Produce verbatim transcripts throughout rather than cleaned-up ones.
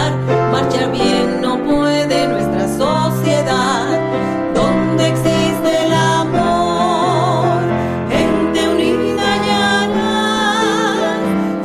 marchar, marchar bien no puede nuestra sociedad, donde existe el amor, gente unida y hará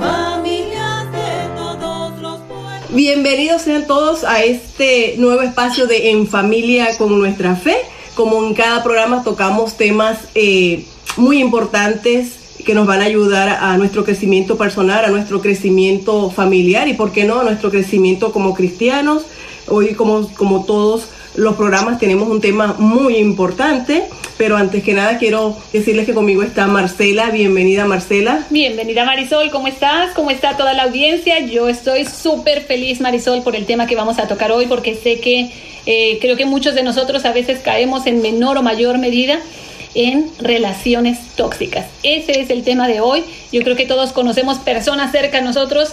familias de todos los pueblos. Bienvenidos sean todos a este nuevo espacio de En Familia con Nuestra Fe. Como en cada programa tocamos temas eh, muy importantes que nos van a ayudar a nuestro crecimiento personal, a nuestro crecimiento familiar y, por qué no, a nuestro crecimiento como cristianos. Hoy, como, como todos los programas, tenemos un tema muy importante, pero antes que nada quiero decirles que conmigo está Marcela. Bienvenida, Marcela. Bienvenida, Marisol. ¿Cómo estás? ¿Cómo está toda la audiencia? Yo estoy súper feliz, Marisol, por el tema que vamos a tocar hoy, porque sé que eh, creo que muchos de nosotros a veces caemos en menor o mayor medida en relaciones tóxicas. Ese es el tema de hoy. Yo creo que todos conocemos personas cerca de nosotros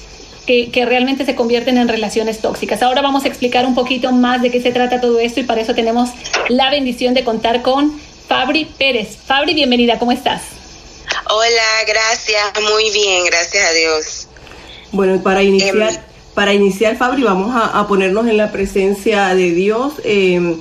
que, que realmente se convierten en relaciones tóxicas. Ahora vamos a explicar un poquito más de qué se trata todo esto y para eso tenemos la bendición de contar con Fabri Pérez. Fabri, bienvenida, ¿cómo estás? Hola, gracias, muy bien, gracias a Dios. Bueno, para iniciar, eh, para iniciar Fabri, vamos a, a ponernos en la presencia de Dios, eh,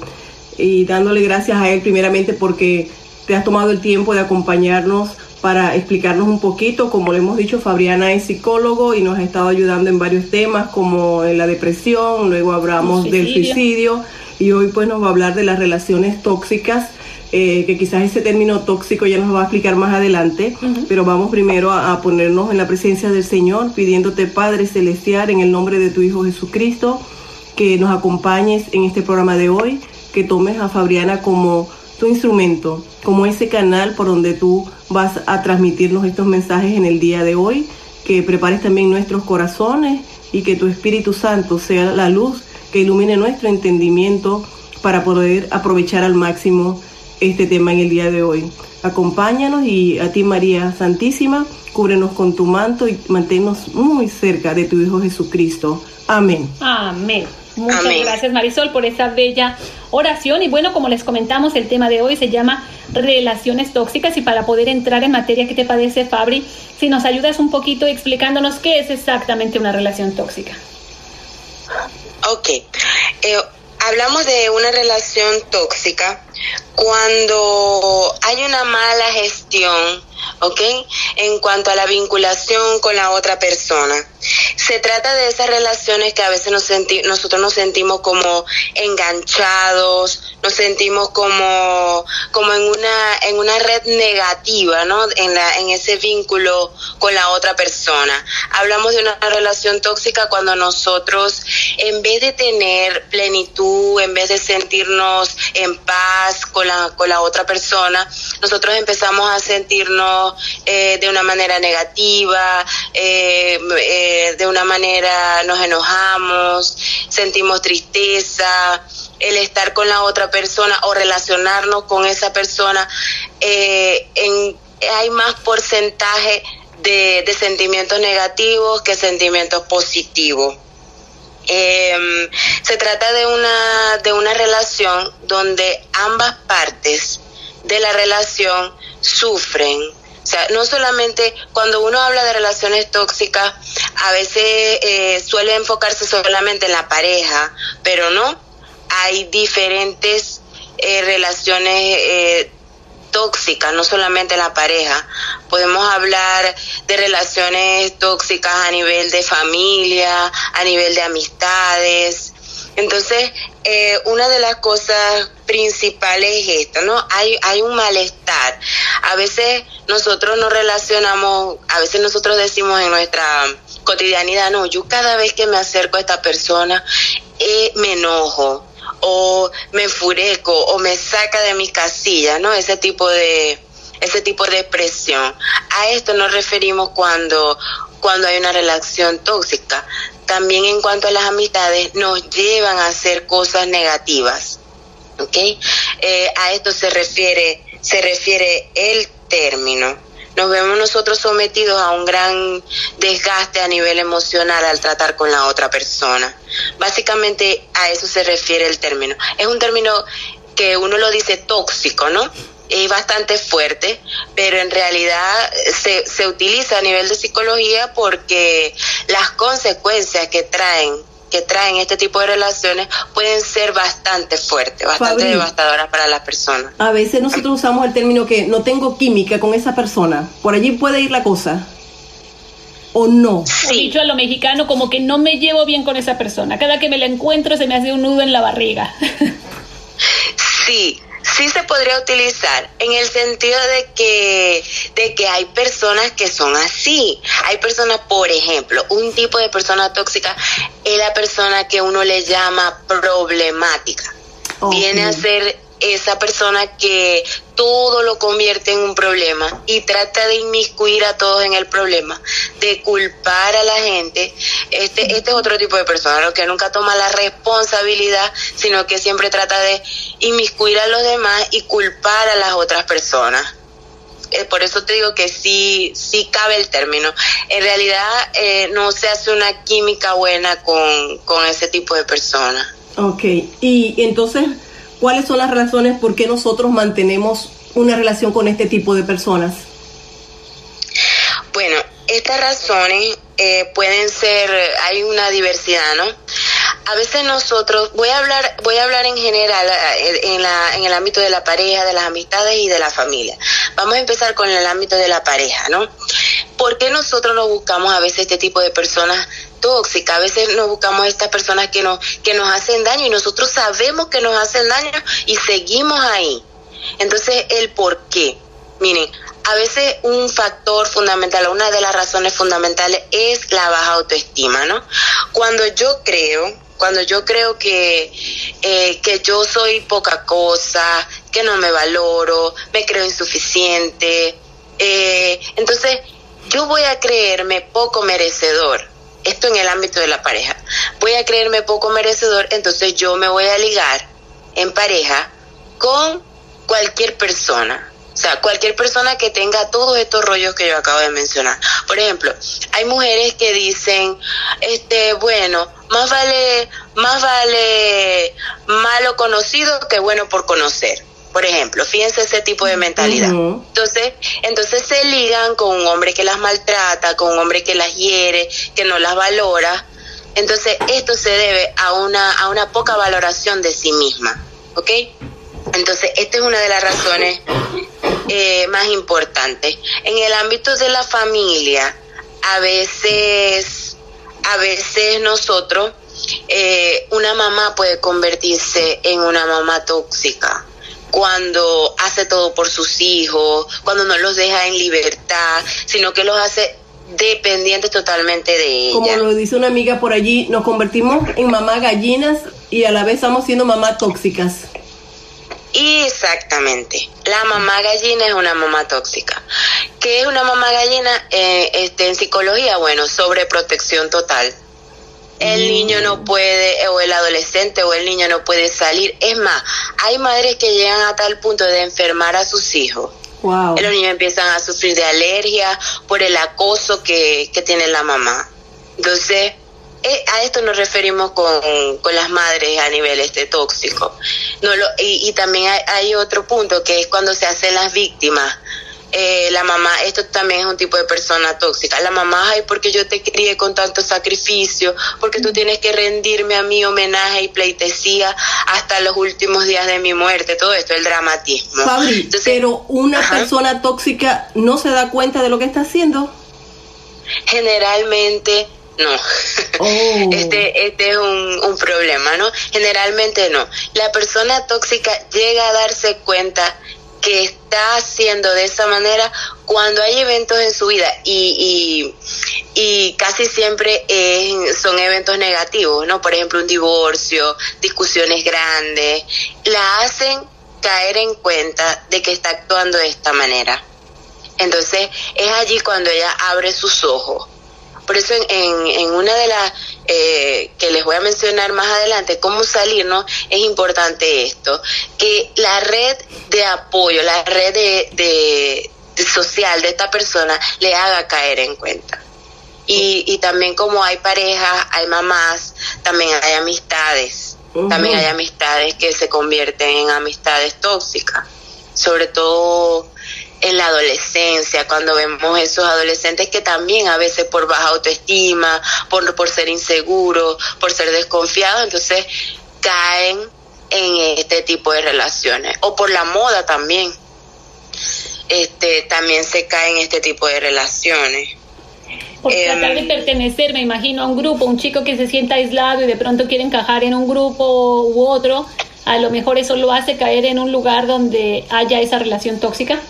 y dándole gracias a Él primeramente porque te has tomado el tiempo de acompañarnos para explicarnos un poquito. Como le hemos dicho, Fabriana es psicólogo y nos ha estado ayudando en varios temas como en la depresión, luego hablamos suicidio. del suicidio y hoy pues nos va a hablar de las relaciones tóxicas, eh, que quizás ese término tóxico ya nos va a explicar más adelante, uh-huh. Pero vamos primero a, a ponernos en la presencia del Señor, pidiéndote, Padre Celestial, en el nombre de tu Hijo Jesucristo, que nos acompañes en este programa de hoy, que tomes a Fabriana como tu instrumento, como ese canal por donde tú vas a transmitirnos estos mensajes en el día de hoy, que prepares también nuestros corazones y que tu Espíritu Santo sea la luz que ilumine nuestro entendimiento para poder aprovechar al máximo este tema en el día de hoy. Acompáñanos y a ti, María Santísima, cúbrenos con tu manto y manténnos muy cerca de tu Hijo Jesucristo. Amén. Amén. Muchas Amén. Gracias, Marisol, por esa bella oración. Y bueno, como les comentamos, el tema de hoy se llama relaciones tóxicas. Y para poder entrar en materia, ¿qué te parece, Fabri? Si nos ayudas un poquito explicándonos qué es exactamente una relación tóxica. Ok. Eh, hablamos de una relación tóxica cuando hay una mala gestión, ¿ok? En cuanto a la vinculación con la otra persona. Se trata de esas relaciones que a veces nos senti- nosotros nos sentimos como enganchados, nos sentimos como, como en una, en una red negativa, ¿no? En la, en ese vínculo con la otra persona. Hablamos de una relación tóxica cuando nosotros, en vez de tener plenitud, en vez de sentirnos en paz con la, con la otra persona, nosotros empezamos a sentirnos eh, de una manera negativa, eh, eh, de una manera nos enojamos, sentimos tristeza. El estar con la otra persona o relacionarnos con esa persona, eh, en, hay más porcentaje de, de sentimientos negativos que sentimientos positivos. Eh, se trata de una, de una relación donde ambas partes de la relación sufren. O sea, no solamente cuando uno habla de relaciones tóxicas, a veces eh, suele enfocarse solamente en la pareja, pero no, hay diferentes eh, relaciones eh, tóxicas, no solamente en la pareja. Podemos hablar de relaciones tóxicas a nivel de familia, a nivel de amistades. Entonces, eh, una de las cosas principales es esta, ¿no? Hay, hay un malestar. A veces nosotros nos relacionamos, a veces nosotros decimos en nuestra cotidianidad, no, yo cada vez que me acerco a esta persona, eh, me enojo, o me enfurezco, o me saca de mis casillas, ¿no? Ese tipo de, ese tipo de expresión. A esto nos referimos cuando, cuando hay una relación tóxica. También en cuanto a las amistades, nos llevan a hacer cosas negativas, ¿ok? Eh, a esto se refiere, se refiere el término. Nos vemos nosotros sometidos a un gran desgaste a nivel emocional al tratar con la otra persona. Básicamente a eso se refiere el término. Es un término que uno lo dice tóxico, ¿no? Es bastante fuerte, pero en realidad se, se utiliza a nivel de psicología porque las consecuencias que traen que traen este tipo de relaciones pueden ser bastante fuertes, bastante Fabri, devastadoras para las personas. A veces nosotros usamos el término que no tengo química con esa persona. ¿Por allí puede ir la cosa? ¿O no? Sí. Dicho a lo mexicano, como que no me llevo bien con esa persona. Cada que me la encuentro se me hace un nudo en la barriga. Sí. Sí se podría utilizar en el sentido de que de que hay personas que son así. Hay personas, por ejemplo, un tipo de persona tóxica es la persona que uno le llama problemática. Okay. Viene a ser esa persona que todo lo convierte en un problema y trata de inmiscuir a todos en el problema, de culpar a la gente. Este, este es otro tipo de persona, ¿no? Que nunca toma la responsabilidad, sino que siempre trata de inmiscuir a los demás y culpar a las otras personas. Eh, por eso te digo que sí, sí cabe el término. En realidad eh, no se hace una química buena con, con ese tipo de personas. Ok, y entonces, ¿cuáles son las razones por qué nosotros mantenemos una relación con este tipo de personas? Bueno, estas razones eh, pueden ser, hay una diversidad, ¿no? A veces nosotros, voy a hablar, voy a hablar en general en, la, en el ámbito de la pareja, de las amistades y de la familia. Vamos a empezar con el ámbito de la pareja, ¿no? ¿Por qué nosotros no buscamos a veces este tipo de personas tóxicas? A veces nos buscamos estas personas que nos, que nos hacen daño y nosotros sabemos que nos hacen daño y seguimos ahí. Entonces, ¿el por qué? Miren, a veces un factor fundamental, una de las razones fundamentales es la baja autoestima, ¿no? Cuando yo creo, cuando yo creo que, eh, que yo soy poca cosa, que no me valoro, me creo insuficiente, eh, entonces yo voy a creerme poco merecedor. Esto en el ámbito de la pareja. Voy a creerme poco merecedor, entonces yo me voy a ligar en pareja con cualquier persona. O sea, cualquier persona que tenga todos estos rollos que yo acabo de mencionar. Por ejemplo, hay mujeres que dicen, este, bueno, más vale, más vale malo conocido que bueno por conocer. Por ejemplo, fíjense ese tipo de mentalidad. Uh-huh. Entonces, entonces se ligan con un hombre que las maltrata, con un hombre que las hiere, que no las valora. Entonces, esto se debe a una, a una poca valoración de sí misma, ¿ok? Entonces, esta es una de las razones eh, más importantes. En el ámbito de la familia, a veces, a veces nosotros, eh, una mamá puede convertirse en una mamá tóxica cuando hace todo por sus hijos, cuando no los deja en libertad, sino que los hace dependientes totalmente de ella. Como lo dice una amiga por allí, nos convertimos en mamá gallinas y a la vez estamos siendo mamá tóxicas. Exactamente. La mamá gallina es una mamá tóxica. ¿Qué es una mamá gallina? Eh, este, en psicología, bueno, sobreprotección total. El niño no puede, o el adolescente o el niño no puede salir. Es más, hay madres que llegan a tal punto de enfermar a sus hijos. Wow. Y los niños empiezan a sufrir de alergia por el acoso que, que tiene la mamá. Entonces, eh, a esto nos referimos con, con las madres a nivel este tóxico. No lo, y, y también hay, hay otro punto que es cuando se hacen las víctimas. Eh, la mamá, esto también es un tipo de persona tóxica. La mamá, ay, porque yo te crié con tanto sacrificio, porque tú tienes que rendirme a mi homenaje y pleitesía hasta los últimos días de mi muerte. Todo esto, el dramatismo. Fabri, Entonces, pero una ajá. persona tóxica no se da cuenta de lo que está haciendo. Generalmente no. Oh. Este, este es un, un problema, ¿no? Generalmente no. La persona tóxica llega a darse cuenta que está haciendo de esa manera cuando hay eventos en su vida y, y, y casi siempre es, son eventos negativos, ¿no? Por ejemplo, un divorcio, discusiones grandes, la hacen caer en cuenta de que está actuando de esta manera. Entonces, es allí cuando ella abre sus ojos. Por eso en, en, en una de las eh, que les voy a mencionar más adelante, cómo salir, ¿no? Es importante esto, que la red de apoyo, la red de, de, de social de esta persona le haga caer en cuenta. Y, y también como hay parejas, hay mamás, también hay amistades, uh-huh. también hay amistades que se convierten en amistades tóxicas, sobre todo en la adolescencia, cuando vemos esos adolescentes que también a veces por baja autoestima, por, por ser inseguros, por ser desconfiados, entonces caen en este tipo de relaciones, o por la moda también, este también se cae en este tipo de relaciones. Por Eh, tratar de pertenecer, me imagino, a un grupo, un chico que se sienta aislado y de pronto quiere encajar en un grupo u otro, a lo mejor eso lo hace caer en un lugar donde haya esa relación tóxica.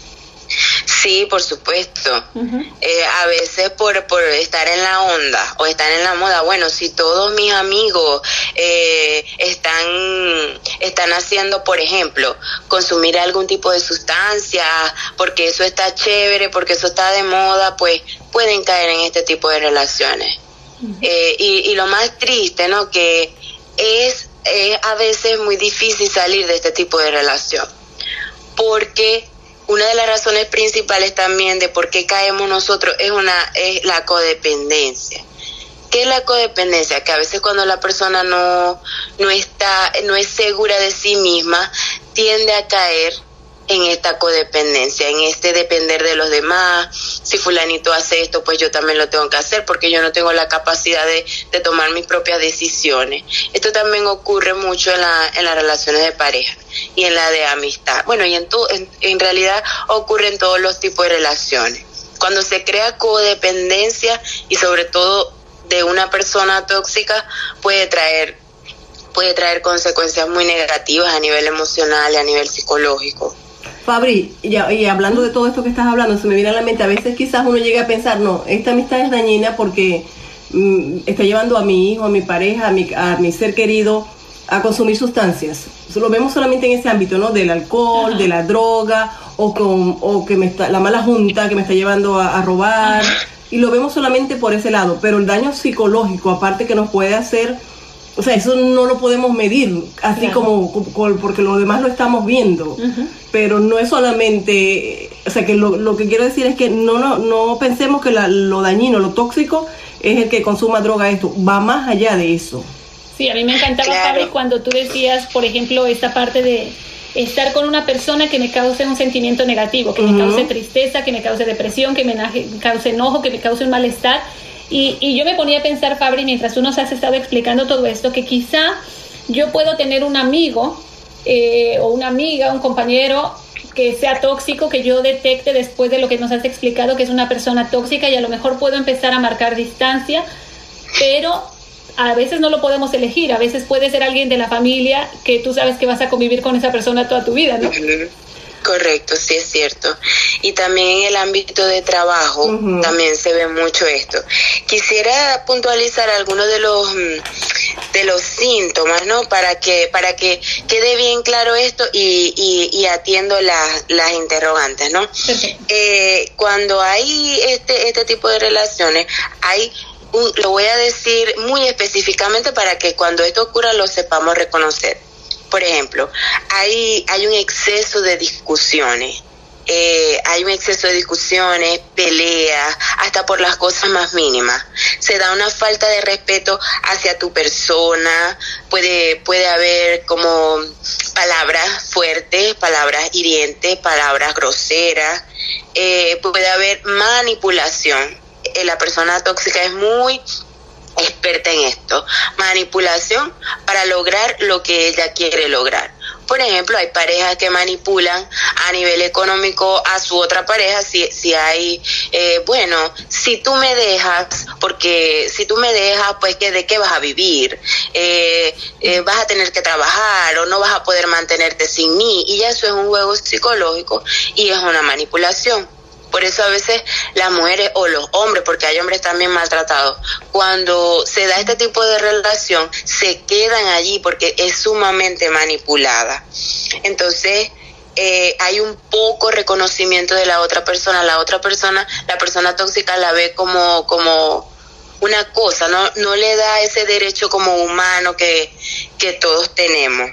Sí, por supuesto. Uh-huh. Eh, a veces por, por estar en la onda o estar en la moda, bueno, si todos mis amigos eh, están, están haciendo, por ejemplo, consumir algún tipo de sustancia, porque eso está chévere, porque eso está de moda, pues pueden caer en este tipo de relaciones. Uh-huh. Eh, y, y lo más triste, ¿no?, que es, es a veces muy difícil salir de este tipo de relación, porque una de las razones principales también de por qué caemos nosotros es una es la codependencia. ¿Qué es la codependencia? Que a veces cuando la persona no no está no es segura de sí misma, tiende a caer en esta codependencia, en este depender de los demás. Si fulanito hace esto, pues yo también lo tengo que hacer, porque yo no tengo la capacidad de, de tomar mis propias decisiones. Esto también ocurre mucho en la en las relaciones de pareja y en la de amistad. Bueno, y en, tu, en, en realidad ocurre en todos los tipos de relaciones. Cuando se crea codependencia, y sobre todo de una persona tóxica, puede traer puede traer consecuencias muy negativas a nivel emocional y a nivel psicológico. Fabri, y, y hablando de todo esto que estás hablando, se me viene a la mente, a veces quizás uno llega a pensar, no, esta amistad es dañina porque mm, está llevando a mi hijo, a mi pareja, a mi, a mi ser querido a consumir sustancias. Lo vemos solamente en ese ámbito, ¿no? Del alcohol, Ajá. de la droga, o con o que me está la mala junta que me está llevando a, a robar, Ajá. y lo vemos solamente por ese lado, pero el daño psicológico, aparte que nos puede hacer, o sea, eso no lo podemos medir, así claro. como, como, porque lo demás lo estamos viendo, uh-huh. pero no es solamente, o sea, que lo, lo que quiero decir es que no no, no pensemos que la, lo dañino, lo tóxico es el que consuma droga, esto va más allá de eso. Sí, a mí me encantaba, claro. Pablo, cuando tú decías, por ejemplo, esta parte de estar con una persona que me cause un sentimiento negativo, que uh-huh. me cause tristeza, que me cause depresión, que me cause enojo, que me cause un malestar. Y, y yo me ponía a pensar, Fabri, mientras tú nos has estado explicando todo esto, que quizá yo puedo tener un amigo eh, o una amiga, un compañero que sea tóxico, que yo detecte después de lo que nos has explicado que es una persona tóxica, y a lo mejor puedo empezar a marcar distancia, pero a veces no lo podemos elegir. A veces puede ser alguien de la familia que tú sabes que vas a convivir con esa persona toda tu vida, ¿no? Correcto, sí es cierto. Y también en el ámbito de trabajo uh-huh. también se ve mucho esto. Quisiera puntualizar algunos de los de los síntomas, ¿no? Para que para que quede bien claro esto y, y, y atiendo las las interrogantes, ¿no? Okay. Eh, cuando hay este este tipo de relaciones, hay un, lo voy a decir muy específicamente para que cuando esto ocurra lo sepamos reconocer. Por ejemplo, hay hay un exceso de discusiones, eh, hay un exceso de discusiones, peleas, hasta por las cosas más mínimas. Se da una falta de respeto hacia tu persona, puede puede haber como palabras fuertes, palabras hirientes, palabras groseras, eh, puede haber manipulación. Eh, la persona tóxica es muy experta en esto, manipulación para lograr lo que ella quiere lograr. Por ejemplo, hay parejas que manipulan a nivel económico a su otra pareja, si si hay, eh, bueno, si tú me dejas, porque si tú me dejas, pues que de qué vas a vivir, eh, eh, vas a tener que trabajar o no vas a poder mantenerte sin mí, y ya eso es un juego psicológico y es una manipulación. Por eso a veces las mujeres o los hombres, porque hay hombres también maltratados, cuando se da este tipo de relación, se quedan allí porque es sumamente manipulada. Entonces, eh, hay un poco reconocimiento de la otra persona. La otra persona, la persona tóxica la ve como, como una cosa, no, no le da ese derecho como humano que, que todos tenemos.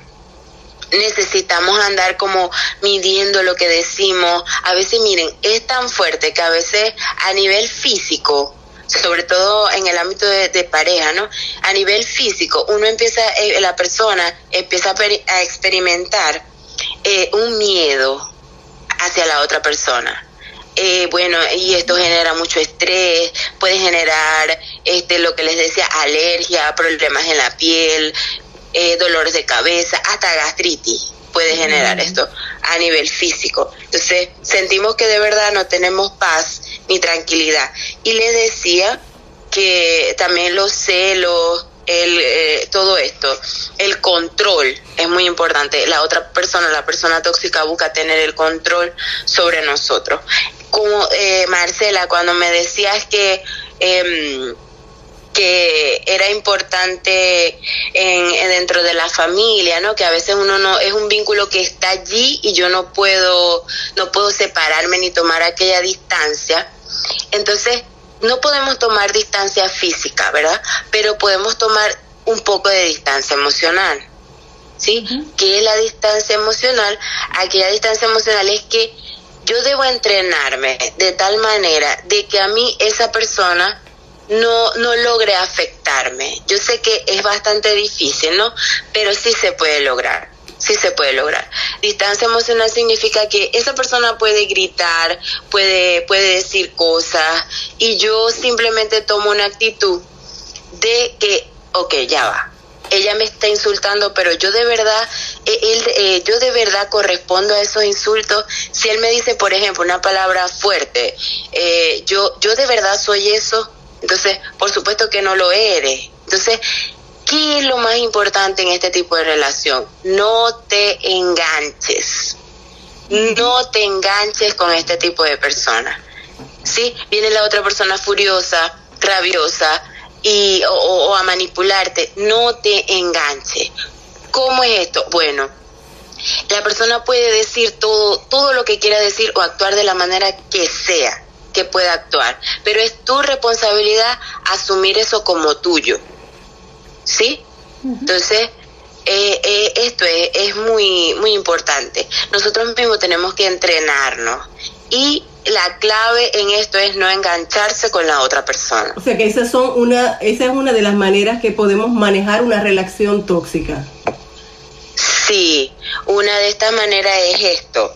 Necesitamos andar como midiendo lo que decimos. A veces, miren, es tan fuerte que a veces a nivel físico, sobre todo en el ámbito de, de pareja, ¿no? A nivel físico, uno empieza, eh, la persona empieza a, peri- a experimentar eh, un miedo hacia la otra persona. Eh, bueno, y esto genera mucho estrés, puede generar este lo que les decía, alergia, problemas en la piel, eh, dolores de cabeza, hasta gastritis puede generar esto a nivel físico. Entonces sentimos que de verdad no tenemos paz ni tranquilidad. Y les decía que también los celos, el eh, todo esto, el control es muy importante. La otra persona, la persona tóxica, busca tener el control sobre nosotros. Como eh, Marcela, cuando me decías que eh, que era importante en, en dentro de la familia, ¿no? Que a veces uno no es un vínculo que está allí y yo no puedo no puedo separarme ni tomar aquella distancia. Entonces no podemos tomar distancia física, ¿verdad? Pero podemos tomar un poco de distancia emocional, ¿sí? Uh-huh. ¿Qué es la distancia emocional? Aquella distancia emocional es que yo debo entrenarme de tal manera de que a mí esa persona no no logre afectarme. Yo sé que es bastante difícil, ¿no? Pero sí se puede lograr. Sí se puede lograr. Distancia emocional significa que esa persona puede gritar, puede, puede decir cosas, y yo simplemente tomo una actitud de que, ok, ya va, ella me está insultando, pero yo de verdad, él, eh, yo de verdad correspondo a esos insultos. Si él me dice, por ejemplo, una palabra fuerte, eh, yo, yo de verdad soy eso, entonces, por supuesto que no lo eres. Entonces, ¿qué es lo más importante en este tipo de relación? No te enganches. No te enganches con este tipo de personas. ¿Sí? Viene la otra persona furiosa, rabiosa, y o, o a manipularte. No te enganches. ¿Cómo es esto? Bueno, la persona puede decir todo, todo lo que quiera decir o actuar de la manera que sea que pueda actuar, pero es tu responsabilidad asumir eso como tuyo. ¿Sí? Uh-huh. Entonces, eh, eh, esto es, es muy, muy importante. Nosotros mismos tenemos que entrenarnos. Y la clave en esto es no engancharse con la otra persona. O sea que esas son una, esa es una de las maneras que podemos manejar una relación tóxica. Sí, una de estas maneras es esto,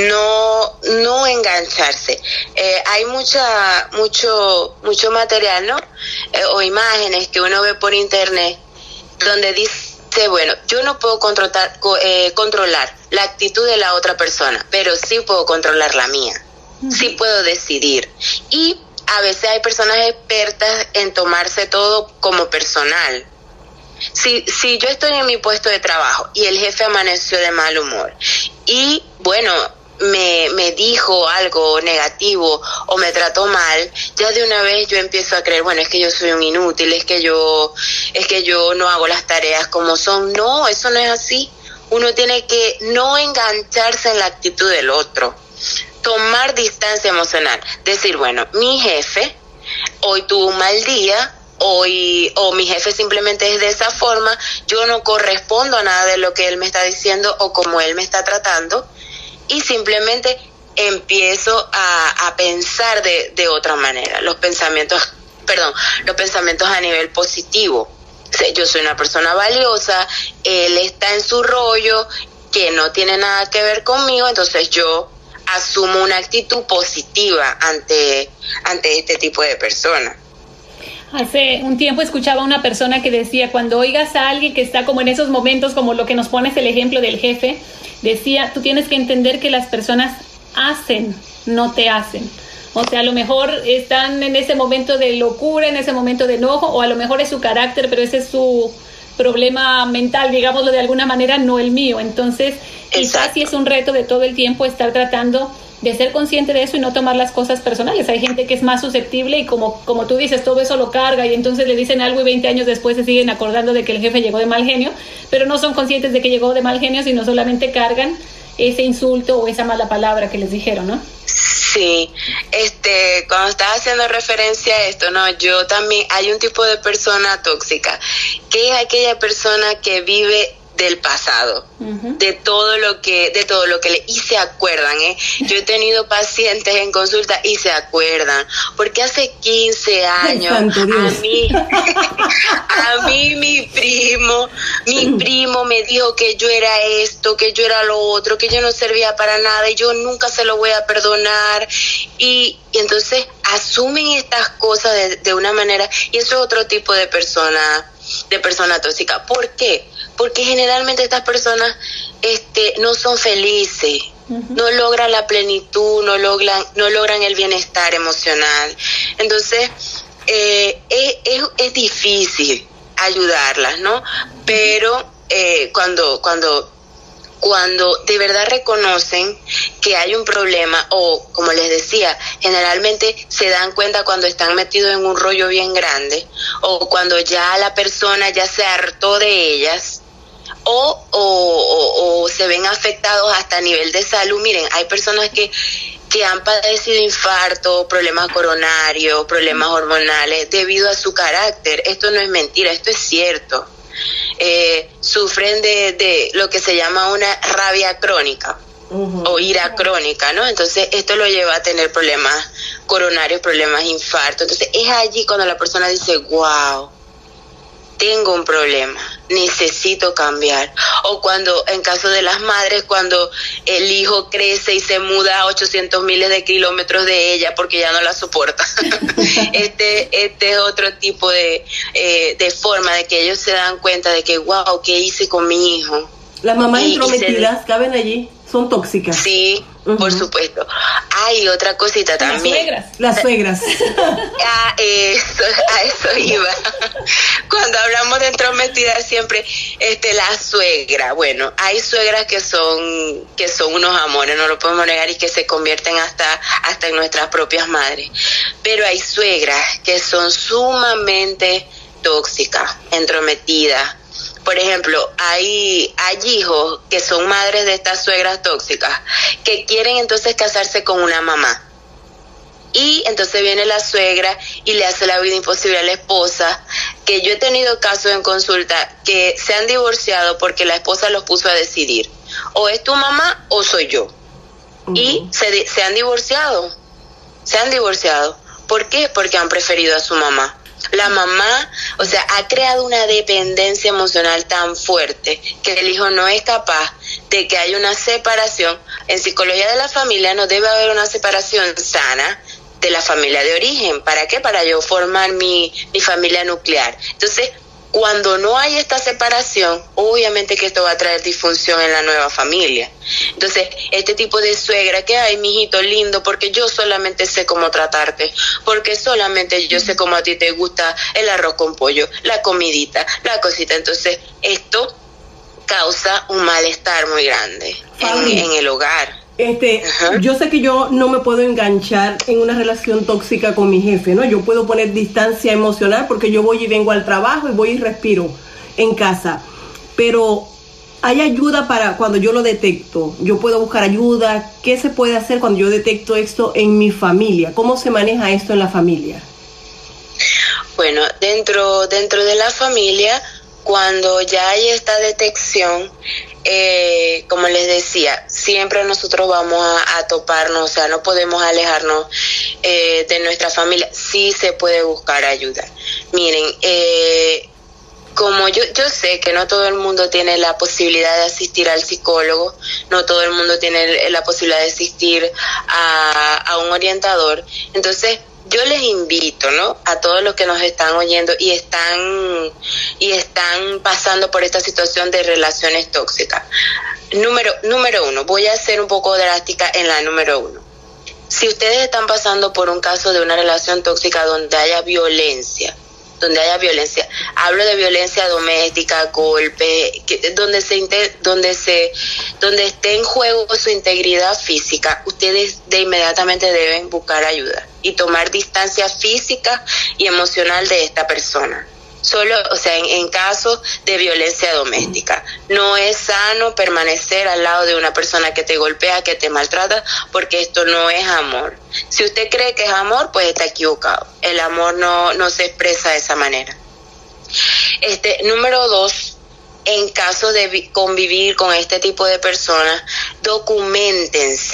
no no engancharse. Eh, hay mucha mucho mucho material, ¿no? Eh, o imágenes que uno ve por internet donde dice, bueno, yo no puedo controlar eh, controlar la actitud de la otra persona, pero sí puedo controlar la mía. Uh-huh. Sí puedo decidir. Y a veces hay personas expertas en tomarse todo como personal. Si, si yo estoy en mi puesto de trabajo y el jefe amaneció de mal humor y, bueno, me, me dijo algo negativo o me trató mal, ya de una vez yo empiezo a creer, bueno, es que yo soy un inútil, es que yo, es que yo no hago las tareas como son. No, eso no es así. Uno tiene que no engancharse en la actitud del otro, tomar distancia emocional, decir, bueno, mi jefe hoy tuvo un mal día, hoy o mi jefe simplemente es de esa forma, yo no correspondo a nada de lo que él me está diciendo o como él me está tratando, y simplemente empiezo a, a pensar de, de otra manera, los pensamientos, perdón, los pensamientos a nivel positivo. Yo soy una persona valiosa, él está en su rollo que no tiene nada que ver conmigo, entonces yo asumo una actitud positiva ante, ante este tipo de personas. Hace un tiempo escuchaba a una persona que decía, cuando oigas a alguien que está como en esos momentos, como lo que nos pones el ejemplo del jefe, decía, tú tienes que entender que las personas hacen, no te hacen. O sea, a lo mejor están en ese momento de locura, en ese momento de enojo, o a lo mejor es su carácter, pero ese es su problema mental, digámoslo de alguna manera, no el mío. Entonces, quizás sí es un reto de todo el tiempo estar tratando de ser consciente de eso y no tomar las cosas personales. Hay gente que es más susceptible y como, como tú dices, todo eso lo carga y entonces le dicen algo y veinte años después se siguen acordando de que el jefe llegó de mal genio, pero no son conscientes de que llegó de mal genio, sino solamente cargan ese insulto o esa mala palabra que les dijeron, ¿no? Sí, este, cuando estaba haciendo referencia a esto, no, yo también, hay un tipo de persona tóxica, que es aquella persona que vive del pasado, uh-huh. de todo lo que, de todo lo que le, y se acuerdan, ¿eh? Yo he tenido pacientes en consulta y se acuerdan, porque hace quince años, a mí, a mí mi primo Mi primo me dijo que yo era esto, que yo era lo otro, que yo no servía para nada y yo nunca se lo voy a perdonar. Y, y entonces asumen estas cosas de, de una manera, y eso es otro tipo de persona, de persona tóxica. ¿Por qué? Porque generalmente estas personas este, no son felices. Uh-huh. No logran la plenitud, no logran, no logran el bienestar emocional. Entonces, eh, es, es, es difícil ayudarlas, ¿no? Pero eh, cuando, cuando, cuando de verdad reconocen que hay un problema, o como les decía, generalmente se dan cuenta cuando están metidos en un rollo bien grande, o cuando ya la persona ya se hartó de ellas, O, o, o, o se ven afectados hasta a nivel de salud. Miren, hay personas que, que han padecido infarto, problemas coronarios, problemas hormonales debido a su carácter. Esto no es mentira, esto es cierto. Eh, sufren de, de lo que se llama una rabia crónica uh-huh. o ira crónica, ¿no? Entonces esto lo lleva a tener problemas coronarios, problemas infarto. Entonces es allí cuando la persona dice, wow, tengo un problema, necesito cambiar. O cuando, en caso de las madres, cuando el hijo crece y se muda a ochocientos miles de kilómetros de ella porque ya no la soporta. este este es otro tipo de, eh, de forma de que ellos se dan cuenta de que, wow, ¿qué hice con mi hijo? Las mamás y, intrometidas y se... caben allí, son tóxicas. Sí, uh-huh. por supuesto. Hay otra cosita también. Las suegras. Las suegras. a, eso, a eso iba. Cuando hablamos de entrometidas siempre, este, la suegra. Bueno, hay suegras que son, que son unos amores, no lo podemos negar, y que se convierten hasta, hasta en nuestras propias madres. Pero hay suegras que son sumamente tóxicas, entrometidas. Por ejemplo, hay, hay hijos que son madres de estas suegras tóxicas que quieren entonces casarse con una mamá. Y entonces viene la suegra y le hace la vida imposible a la esposa, que yo he tenido casos en consulta que se han divorciado porque la esposa los puso a decidir. O es tu mamá o soy yo. Uh-huh. Y se, se han divorciado. Se han divorciado. ¿Por qué? Porque han preferido a su mamá. La mamá, o sea, ha creado una dependencia emocional tan fuerte que el hijo no es capaz de que haya una separación. En psicología de la familia no debe haber una separación sana de la familia de origen. ¿Para qué? Para yo formar mi, mi familia nuclear. Entonces, cuando no hay esta separación, obviamente que esto va a traer disfunción en la nueva familia. Entonces, este tipo de suegra que, ay, mijito lindo, porque yo solamente sé cómo tratarte, porque solamente yo sé cómo a ti te gusta el arroz con pollo, la comidita, la cosita. Entonces, esto causa un malestar muy grande en, en el hogar. Este, uh-huh. Yo sé que yo no me puedo enganchar en una relación tóxica con mi jefe, ¿no? Yo puedo poner distancia emocional porque yo voy y vengo al trabajo y voy y respiro en casa. Pero hay ayuda para cuando yo lo detecto. Yo puedo buscar ayuda. ¿Qué se puede hacer cuando yo detecto esto en mi familia? ¿Cómo se maneja esto en la familia? Bueno, dentro, dentro de la familia, cuando ya hay esta detección, eh, como les decía, siempre nosotros vamos a, a toparnos, o sea, no podemos alejarnos eh, de nuestra familia. Sí se puede buscar ayuda. Miren, eh, como yo, yo sé que no todo el mundo tiene la posibilidad de asistir al psicólogo, no todo el mundo tiene la posibilidad de asistir a, a un orientador, entonces yo les invito, ¿no?, a todos los que nos están oyendo y están y están pasando por esta situación de relaciones tóxicas. Número número uno, voy a ser un poco drástica en la número uno. Si ustedes están pasando por un caso de una relación tóxica donde haya violencia, donde haya violencia, hablo de violencia doméstica, golpe, que, donde se donde se donde esté en juego su integridad física, ustedes de inmediatamente deben buscar ayuda y tomar distancia física y emocional de esta persona. Solo, o sea, en, en caso de violencia doméstica, no es sano permanecer al lado de una persona que te golpea, que te maltrata, porque esto no es amor. Si usted cree que es amor, pues está equivocado. El amor no, no se expresa de esa manera. Este, número dos, en caso de vi- convivir con este tipo de personas, documentense. O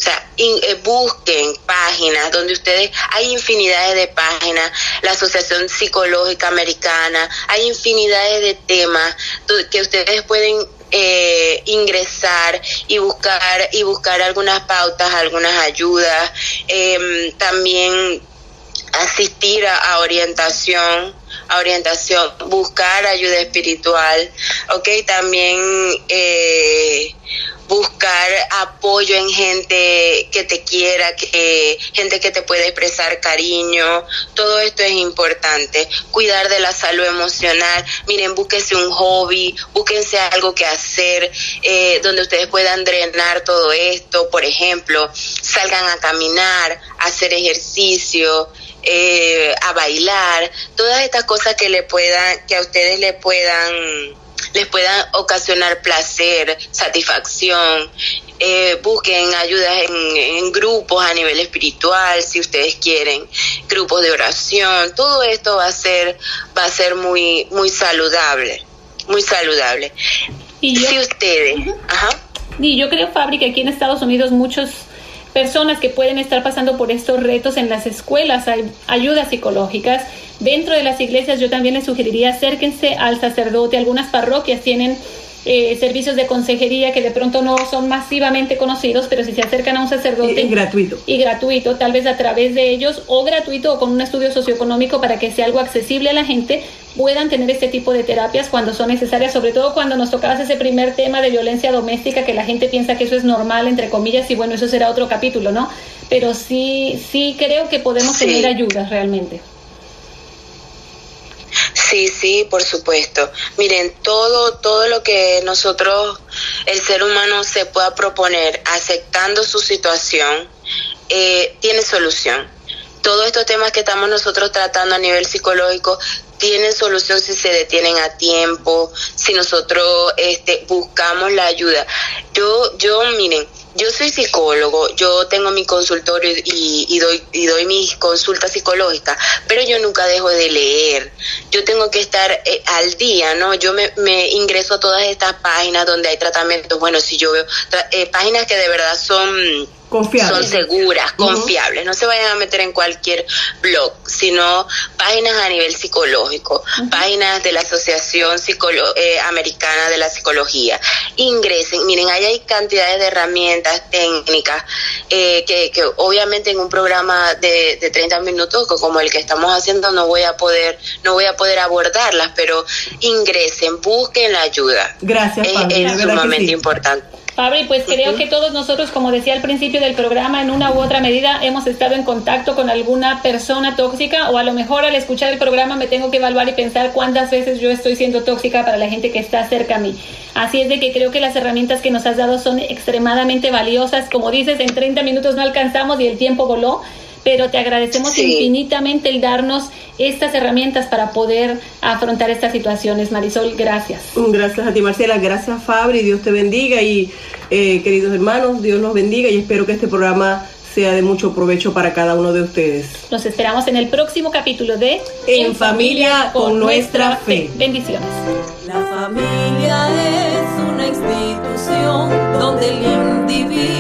sea, in, eh, busquen páginas donde ustedes, hay infinidades de páginas, la Asociación Psicológica Americana, hay infinidades de temas que ustedes pueden eh, ingresar y buscar y buscar algunas pautas, algunas ayudas, eh, también asistir a, a orientación, a orientación, buscar ayuda espiritual, ok, también eh, buscar apoyo en gente que te quiera, que, gente que te puede expresar cariño, todo esto es importante. Cuidar de la salud emocional, miren, búsquense un hobby, búsquense algo que hacer, eh, donde ustedes puedan drenar todo esto, por ejemplo, salgan a caminar, a hacer ejercicio, eh, a bailar, todas estas cosas que le puedan, que a ustedes le puedan les puedan ocasionar placer, satisfacción. Eh, busquen ayudas en, en grupos a nivel espiritual, si ustedes quieren, grupos de oración. Todo esto va a ser va a ser muy muy saludable, muy saludable. Y yo, si ustedes, uh-huh. ajá. Y yo creo, Fabri, que aquí en Estados Unidos muchos personas que pueden estar pasando por estos retos en las escuelas, hay ayudas psicológicas. Dentro de las iglesias yo también les sugeriría acérquense al sacerdote. Algunas parroquias tienen eh, servicios de consejería que de pronto no son masivamente conocidos, pero si se acercan a un sacerdote... Y gratuito. Y gratuito, tal vez a través de ellos, o gratuito o con un estudio socioeconómico para que sea algo accesible a la gente, puedan tener este tipo de terapias cuando son necesarias, sobre todo cuando nos tocabas ese primer tema de violencia doméstica, que la gente piensa que eso es normal, entre comillas, y bueno, eso será otro capítulo, ¿no? Pero sí, sí creo que podemos sí. tener ayudas realmente. Sí, sí, por supuesto. Miren, todo, todo lo que nosotros, el ser humano se pueda proponer, aceptando su situación, eh, tiene solución. Todos estos temas que estamos nosotros tratando a nivel psicológico tienen solución si se detienen a tiempo, si nosotros este, buscamos la ayuda. Yo, yo, miren, yo soy psicólogo, yo tengo mi consultorio y, y doy y doy mis consultas psicológicas, pero yo nunca dejo de leer. Yo tengo que estar eh, al día, ¿no? Yo me, me ingreso a todas estas páginas donde hay tratamientos. Bueno, si yo veo tra- eh, páginas que de verdad son confiables, son seguras, uh-huh. confiables. No se vayan a meter en cualquier blog, sino páginas a nivel psicológico, uh-huh. páginas de la Asociación Psicolo- eh, Americana de la Psicología. Ingresen, miren, ahí hay cantidades de herramientas técnicas eh, que, que obviamente en un programa de, de treinta minutos como el que estamos haciendo no voy a poder no voy a poder abordarlas, pero ingresen, busquen la ayuda. Gracias, Fabri, es, es sumamente sí. importante. Fabri, pues creo que todos nosotros, como decía al principio del programa, en una u otra medida hemos estado en contacto con alguna persona tóxica, o a lo mejor al escuchar el programa me tengo que evaluar y pensar cuántas veces yo estoy siendo tóxica para la gente que está cerca a mí. Así es de que creo que las herramientas que nos has dado son extremadamente valiosas. Como dices, en treinta minutos no alcanzamos y el tiempo voló, pero te agradecemos sí. infinitamente el darnos estas herramientas para poder afrontar estas situaciones. Marisol, gracias. Gracias a ti, Marcela. Gracias, Fabri. Dios te bendiga y eh, queridos hermanos, Dios los bendiga y espero que este programa sea de mucho provecho para cada uno de ustedes. Nos esperamos en el próximo capítulo de En, en Familia con, con Nuestra Fe. fe. Bendiciones. La familia es una institución donde el individuo